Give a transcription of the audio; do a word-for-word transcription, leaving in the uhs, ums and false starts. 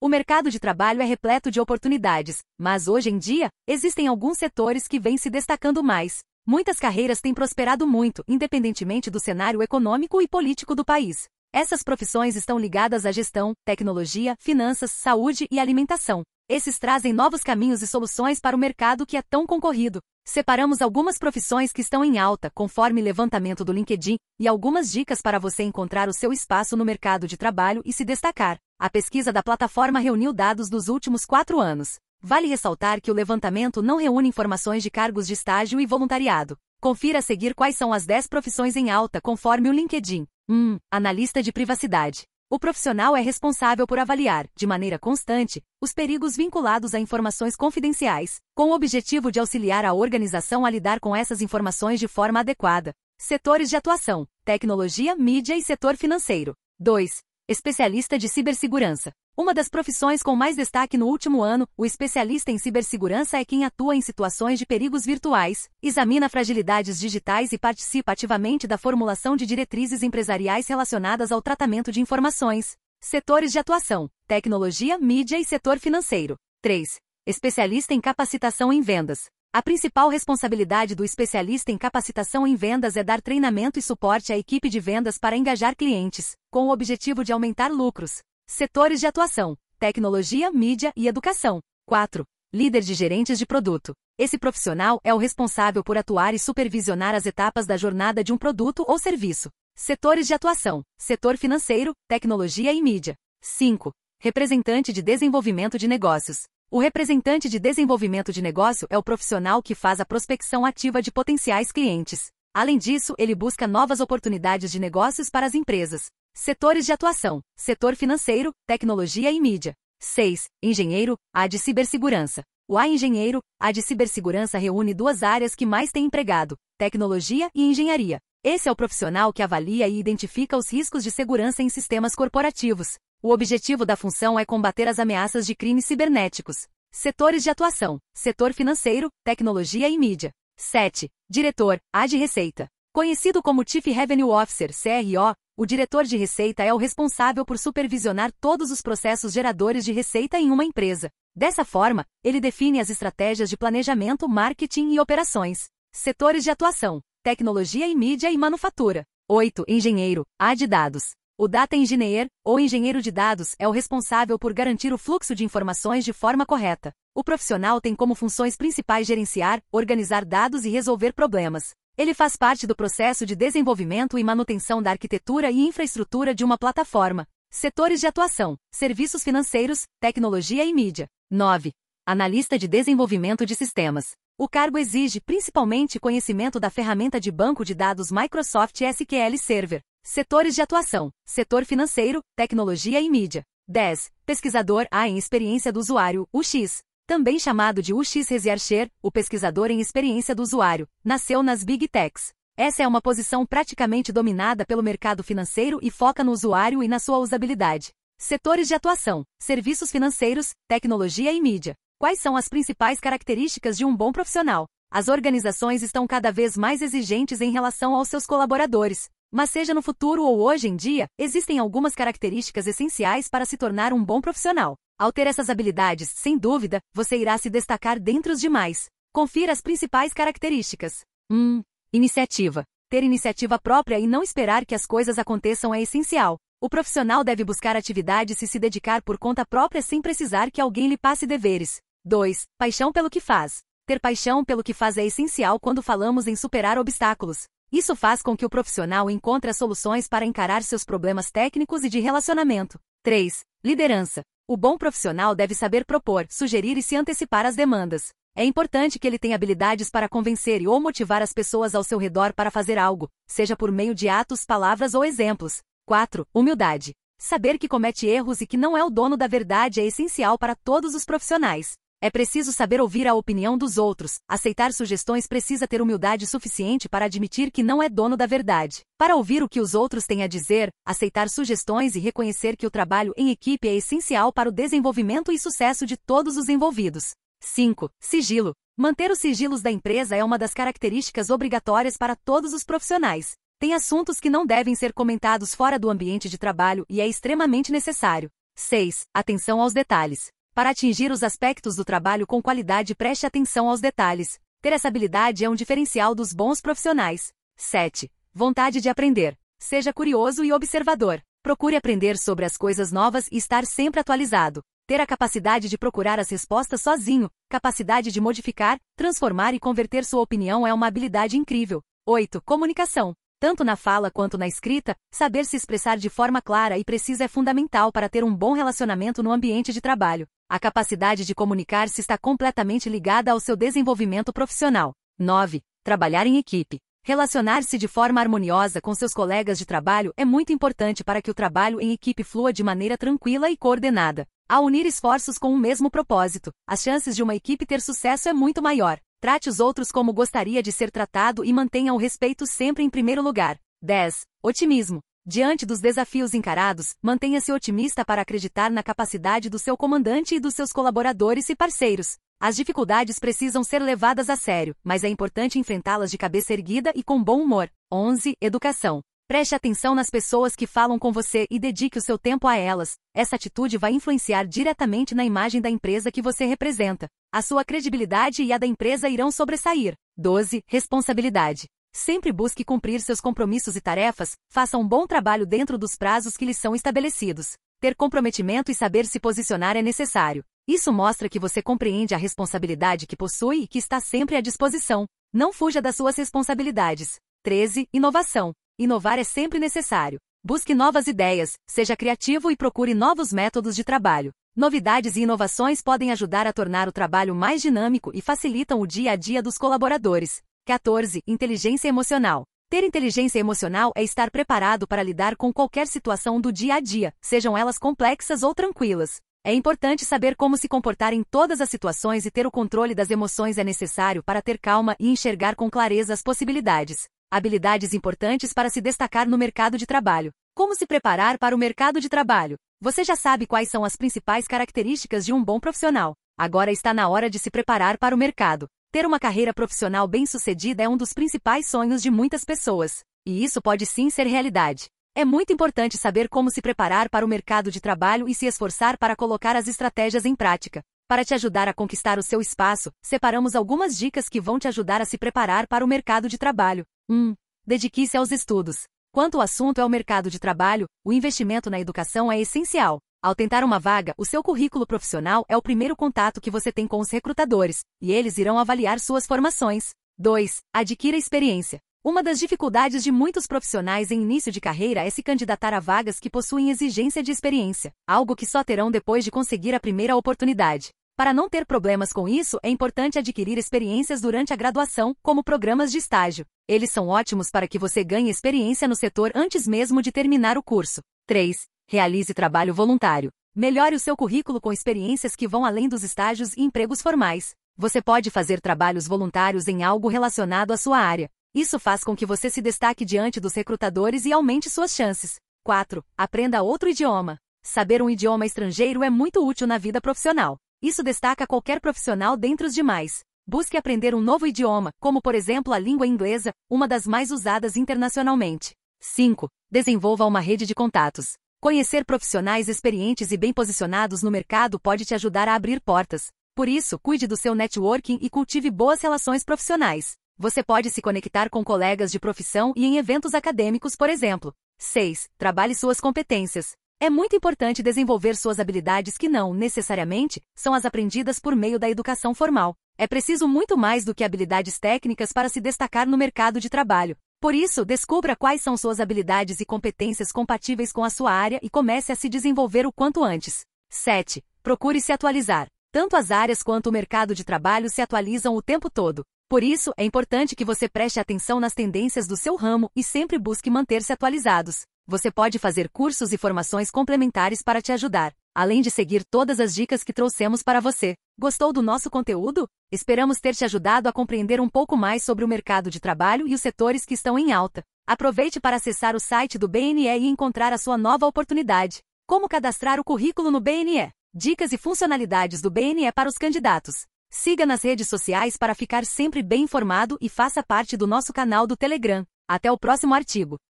O mercado de trabalho é repleto de oportunidades, mas hoje em dia, existem alguns setores que vêm se destacando mais. Muitas carreiras têm prosperado muito, independentemente do cenário econômico e político do país. Essas profissões estão ligadas à gestão, tecnologia, finanças, saúde e alimentação. Esses trazem novos caminhos e soluções para o mercado que é tão concorrido. Separamos algumas profissões que estão em alta, conforme levantamento do LinkedIn, e algumas dicas para você encontrar o seu espaço no mercado de trabalho e se destacar. A pesquisa da plataforma reuniu dados dos últimos quatro anos. Vale ressaltar que o levantamento não reúne informações de cargos de estágio e voluntariado. Confira a seguir quais são as dez profissões em alta conforme o LinkedIn. um. Analista de privacidade. O profissional é responsável por avaliar, de maneira constante, os perigos vinculados a informações confidenciais, com o objetivo de auxiliar a organização a lidar com essas informações de forma adequada. Setores de atuação: tecnologia, mídia e setor financeiro. dois. Especialista de cibersegurança. Uma das profissões com mais destaque no último ano, o especialista em cibersegurança é quem atua em situações de perigos virtuais, examina fragilidades digitais e participa ativamente da formulação de diretrizes empresariais relacionadas ao tratamento de informações. Setores de atuação: tecnologia, mídia e setor financeiro. três. Especialista em capacitação em vendas. A principal responsabilidade do especialista em capacitação em vendas é dar treinamento e suporte à equipe de vendas para engajar clientes, com o objetivo de aumentar lucros. Setores de atuação: tecnologia, mídia e educação. quatro. Líder de gerentes de produto. Esse profissional é o responsável por atuar e supervisionar as etapas da jornada de um produto ou serviço. Setores de atuação: setor financeiro, tecnologia e mídia. cinco. Representante de desenvolvimento de negócios. O representante de desenvolvimento de negócio é o profissional que faz a prospecção ativa de potenciais clientes. Além disso, ele busca novas oportunidades de negócios para as empresas. Setores de atuação: setor financeiro, tecnologia e mídia. seis. Engenheiro, A de cibersegurança. O A engenheiro, A de cibersegurança reúne duas áreas que mais têm empregado: tecnologia e engenharia. Esse é o profissional que avalia e identifica os riscos de segurança em sistemas corporativos. O objetivo da função é combater as ameaças de crimes cibernéticos. Setores de atuação: setor financeiro, tecnologia e mídia. sete. Diretor, A de Receita. Conhecido como Chief Revenue Officer, C R O, o diretor de receita é o responsável por supervisionar todos os processos geradores de receita em uma empresa. Dessa forma, ele define as estratégias de planejamento, marketing e operações. Setores de atuação: tecnologia e mídia e manufatura. oito. Engenheiro, A de Dados. O Data Engineer, ou engenheiro de dados, é o responsável por garantir o fluxo de informações de forma correta. O profissional tem como funções principais gerenciar, organizar dados e resolver problemas. Ele faz parte do processo de desenvolvimento e manutenção da arquitetura e infraestrutura de uma plataforma. Setores de atuação: serviços financeiros, tecnologia e mídia. nove. Analista de desenvolvimento de sistemas. O cargo exige principalmente conhecimento da ferramenta de banco de dados Microsoft S Q L Server. Setores de atuação: setor financeiro, tecnologia e mídia. dez. Pesquisador A em experiência do usuário, U X. Também chamado de U X Researcher, o pesquisador em experiência do usuário, nasceu nas Big Techs. Essa é uma posição praticamente dominada pelo mercado financeiro e foca no usuário e na sua usabilidade. Setores de atuação: serviços financeiros, tecnologia e mídia. Quais são as principais características de um bom profissional? As organizações estão cada vez mais exigentes em relação aos seus colaboradores. Mas seja no futuro ou hoje em dia, existem algumas características essenciais para se tornar um bom profissional. Ao ter essas habilidades, sem dúvida, você irá se destacar dentre os demais. Confira as principais características. um. Iniciativa. Ter iniciativa própria e não esperar que as coisas aconteçam é essencial. O profissional deve buscar atividades e se dedicar por conta própria sem precisar que alguém lhe passe deveres. dois. Paixão pelo que faz. Ter paixão pelo que faz é essencial quando falamos em superar obstáculos. Isso faz com que o profissional encontre as soluções para encarar seus problemas técnicos e de relacionamento. três. Liderança. O bom profissional deve saber propor, sugerir e se antecipar às demandas. É importante que ele tenha habilidades para convencer e ou motivar as pessoas ao seu redor para fazer algo, seja por meio de atos, palavras ou exemplos. quatro. Humildade. Saber que comete erros e que não é o dono da verdade é essencial para todos os profissionais. É preciso saber ouvir a opinião dos outros, aceitar sugestões, precisa ter humildade suficiente para admitir que não é dono da verdade. Para ouvir o que os outros têm a dizer, aceitar sugestões e reconhecer que o trabalho em equipe é essencial para o desenvolvimento e sucesso de todos os envolvidos. cinco. Sigilo. Manter os sigilos da empresa é uma das características obrigatórias para todos os profissionais. Tem assuntos que não devem ser comentados fora do ambiente de trabalho e é extremamente necessário. seis. Atenção aos detalhes. Para atingir os aspectos do trabalho com qualidade, preste atenção aos detalhes. Ter essa habilidade é um diferencial dos bons profissionais. sete. Vontade de aprender. Seja curioso e observador. Procure aprender sobre as coisas novas e estar sempre atualizado. Ter a capacidade de procurar as respostas sozinho, capacidade de modificar, transformar e converter sua opinião é uma habilidade incrível. oito. Comunicação. Tanto na fala quanto na escrita, saber se expressar de forma clara e precisa é fundamental para ter um bom relacionamento no ambiente de trabalho. A capacidade de comunicar-se está completamente ligada ao seu desenvolvimento profissional. nove. Trabalhar em equipe. Relacionar-se de forma harmoniosa com seus colegas de trabalho é muito importante para que o trabalho em equipe flua de maneira tranquila e coordenada. Ao unir esforços com o mesmo propósito, as chances de uma equipe ter sucesso é muito maior. Trate os outros como gostaria de ser tratado e mantenha o respeito sempre em primeiro lugar. dez. Otimismo. Diante dos desafios encarados, mantenha-se otimista para acreditar na capacidade do seu comandante e dos seus colaboradores e parceiros. As dificuldades precisam ser levadas a sério, mas é importante enfrentá-las de cabeça erguida e com bom humor. onze. Educação. Preste atenção nas pessoas que falam com você e dedique o seu tempo a elas. Essa atitude vai influenciar diretamente na imagem da empresa que você representa. A sua credibilidade e a da empresa irão sobressair. doze. Responsabilidade. Sempre busque cumprir seus compromissos e tarefas, faça um bom trabalho dentro dos prazos que lhes são estabelecidos. Ter comprometimento e saber se posicionar é necessário. Isso mostra que você compreende a responsabilidade que possui e que está sempre à disposição. Não fuja das suas responsabilidades. treze. Inovação. Inovar é sempre necessário. Busque novas ideias, seja criativo e procure novos métodos de trabalho. Novidades e inovações podem ajudar a tornar o trabalho mais dinâmico e facilitam o dia a dia dos colaboradores. quatorze. Inteligência emocional. Ter inteligência emocional é estar preparado para lidar com qualquer situação do dia a dia, sejam elas complexas ou tranquilas. É importante saber como se comportar em todas as situações e ter o controle das emoções é necessário para ter calma e enxergar com clareza as possibilidades. Habilidades importantes para se destacar no mercado de trabalho. Como se preparar para o mercado de trabalho? Você já sabe quais são as principais características de um bom profissional. Agora está na hora de se preparar para o mercado. Ter uma carreira profissional bem-sucedida é um dos principais sonhos de muitas pessoas. E isso pode sim ser realidade. É muito importante saber como se preparar para o mercado de trabalho e se esforçar para colocar as estratégias em prática. Para te ajudar a conquistar o seu espaço, separamos algumas dicas que vão te ajudar a se preparar para o mercado de trabalho. um. Dedique-se aos estudos. Quanto o assunto é o mercado de trabalho, o investimento na educação é essencial. Ao tentar uma vaga, o seu currículo profissional é o primeiro contato que você tem com os recrutadores, e eles irão avaliar suas formações. dois. Adquira experiência. Uma das dificuldades de muitos profissionais em início de carreira é se candidatar a vagas que possuem exigência de experiência, algo que só terão depois de conseguir a primeira oportunidade. Para não ter problemas com isso, é importante adquirir experiências durante a graduação, como programas de estágio. Eles são ótimos para que você ganhe experiência no setor antes mesmo de terminar o curso. três. Realize trabalho voluntário. Melhore o seu currículo com experiências que vão além dos estágios e empregos formais. Você pode fazer trabalhos voluntários em algo relacionado à sua área. Isso faz com que você se destaque diante dos recrutadores e aumente suas chances. quatro. Aprenda outro idioma. Saber um idioma estrangeiro é muito útil na vida profissional. Isso destaca qualquer profissional dentre os demais. Busque aprender um novo idioma, como por exemplo a língua inglesa, uma das mais usadas internacionalmente. cinco. Desenvolva uma rede de contatos. Conhecer profissionais experientes e bem posicionados no mercado pode te ajudar a abrir portas. Por isso, cuide do seu networking e cultive boas relações profissionais. Você pode se conectar com colegas de profissão e em eventos acadêmicos, por exemplo. seis. Trabalhe suas competências. É muito importante desenvolver suas habilidades que não, necessariamente, são as aprendidas por meio da educação formal. É preciso muito mais do que habilidades técnicas para se destacar no mercado de trabalho. Por isso, descubra quais são suas habilidades e competências compatíveis com a sua área e comece a se desenvolver o quanto antes. sete. Procure se atualizar. Tanto as áreas quanto o mercado de trabalho se atualizam o tempo todo. Por isso, é importante que você preste atenção nas tendências do seu ramo e sempre busque manter-se atualizados. Você pode fazer cursos e formações complementares para te ajudar, além de seguir todas as dicas que trouxemos para você. Gostou do nosso conteúdo? Esperamos ter te ajudado a compreender um pouco mais sobre o mercado de trabalho e os setores que estão em alta. Aproveite para acessar o site do B N E e encontrar a sua nova oportunidade. Como cadastrar o currículo no B N E? Dicas e funcionalidades do B N E para os candidatos. Siga nas redes sociais para ficar sempre bem informado e faça parte do nosso canal do Telegram. Até o próximo artigo.